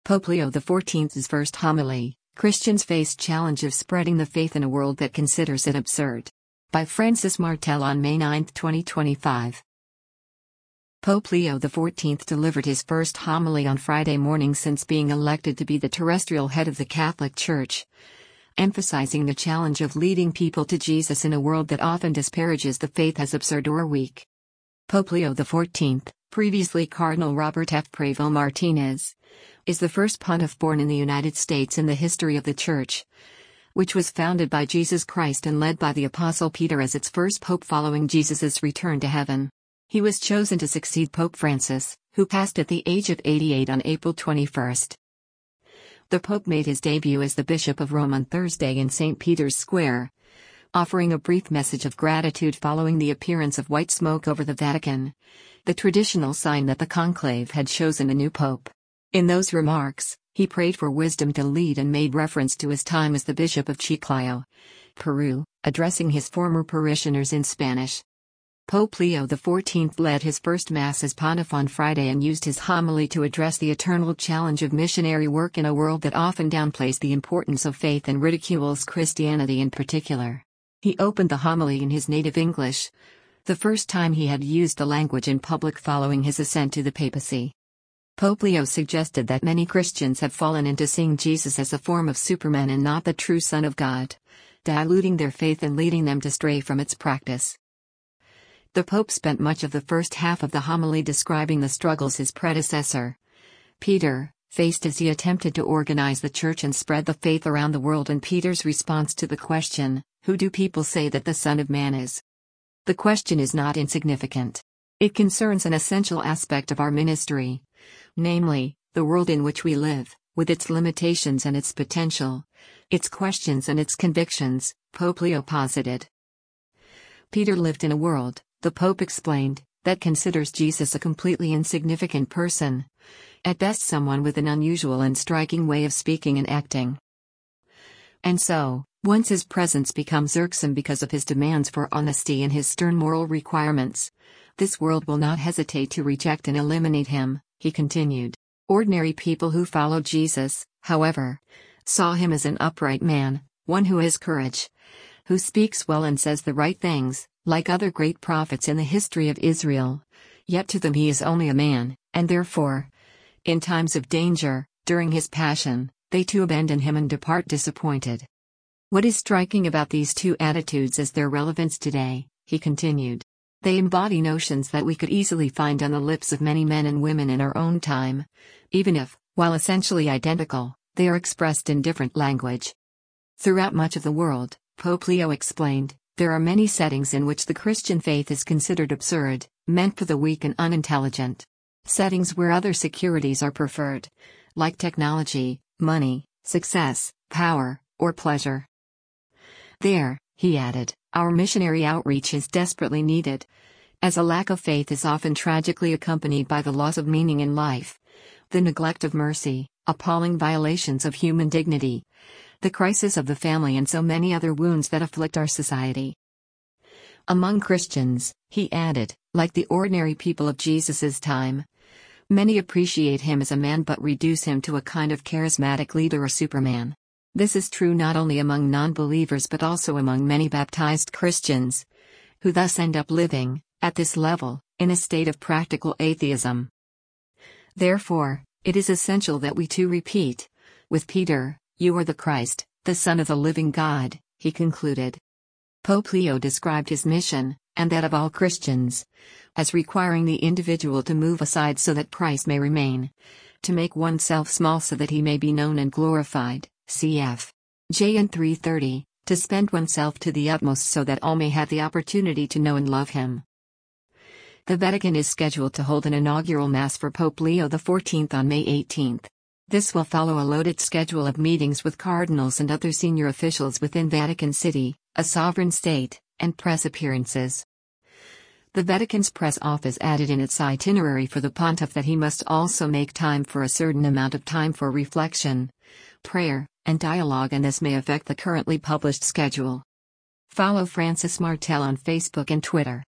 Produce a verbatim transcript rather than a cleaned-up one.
Pope Leo the fourteenth's first homily, Christians face challenge of spreading the faith in a world that considers it absurd. By Francis Martel on May ninth, twenty twenty-five. Pope Leo the fourteenth delivered his first homily on Friday morning since being elected to be the terrestrial head of the Catholic Church, emphasizing the challenge of leading people to Jesus in a world that often disparages the faith as absurd or weak. Pope Leo the fourteenth, previously Cardinal Robert F. Prevo Martinez, is the first pontiff born in the United States in the history of the Church, which was founded by Jesus Christ and led by the Apostle Peter as its first pope following Jesus' return to heaven. He was chosen to succeed Pope Francis, who passed at the age of eighty-eight on April twenty-first. The Pope made his debut as the Bishop of Rome on Thursday in Saint Peter's Square, offering a brief message of gratitude following the appearance of white smoke over the Vatican, the traditional sign that the conclave had chosen a new pope. In those remarks, he prayed for wisdom to lead and made reference to his time as the Bishop of Chiclayo, Peru, addressing his former parishioners in Spanish. Pope Leo the fourteenth led his first Mass as pontiff on Friday and used his homily to address the eternal challenge of missionary work in a world that often downplays the importance of faith and ridicules Christianity in particular. He opened the homily in his native English, the first time he had used the language in public following his ascent to the papacy. Pope Leo suggested that many Christians have fallen into seeing Jesus as a form of Superman and not the true Son of God, diluting their faith and leading them to stray from its practice. The Pope spent much of the first half of the homily describing the struggles his predecessor, Peter, faced as he attempted to organize the Church and spread the faith around the world, and Peter's response to the question, "Who do people say that the Son of Man is?" The question is not insignificant. It concerns an essential aspect of our ministry, namely, the world in which we live, with its limitations and its potential, its questions and its convictions, Pope Leo posited. Peter lived in a world, the Pope explained, that considers Jesus a completely insignificant person, at best someone with an unusual and striking way of speaking and acting. And so, once his presence becomes irksome because of his demands for honesty and his stern moral requirements, this world will not hesitate to reject and eliminate him, he continued. Ordinary people who followed Jesus, however, saw him as an upright man, one who has courage, who speaks well and says the right things, like other great prophets in the history of Israel, yet to them he is only a man, and therefore, in times of danger, during his passion, they too abandon him and depart disappointed. What is striking about these two attitudes is their relevance today, he continued. They embody notions that we could easily find on the lips of many men and women in our own time, even if, while essentially identical, they are expressed in different language. Throughout much of the world, Pope Leo explained, there are many settings in which the Christian faith is considered absurd, meant for the weak and unintelligent. Settings where other securities are preferred, like technology, money, success, power, or pleasure. There, he added, our missionary outreach is desperately needed, as a lack of faith is often tragically accompanied by the loss of meaning in life, the neglect of mercy, appalling violations of human dignity, the crisis of the family, and so many other wounds that afflict our society. Among Christians, he added, like the ordinary people of Jesus' time, many appreciate him as a man but reduce him to a kind of charismatic leader or Superman. This is true not only among non-believers but also among many baptized Christians, who thus end up living, at this level, in a state of practical atheism. Therefore, it is essential that we too repeat, with Peter, "You are the Christ, the Son of the living God," he concluded. Pope Leo described his mission, and that of all Christians, as requiring the individual to move aside so that Christ may remain, to make oneself small so that he may be known and glorified, cf. John three thirty, to spend oneself to the utmost so that all may have the opportunity to know and love him. The Vatican is scheduled to hold an inaugural Mass for Pope Leo the fourteenth on May eighteenth. This will follow a loaded schedule of meetings with cardinals and other senior officials within Vatican City, a sovereign state, and press appearances. The Vatican's press office added in its itinerary for the pontiff that he must also make time for a certain amount of time for reflection, prayer, and dialogue, and this may affect the currently published schedule. Follow Francis Martel on Facebook and Twitter.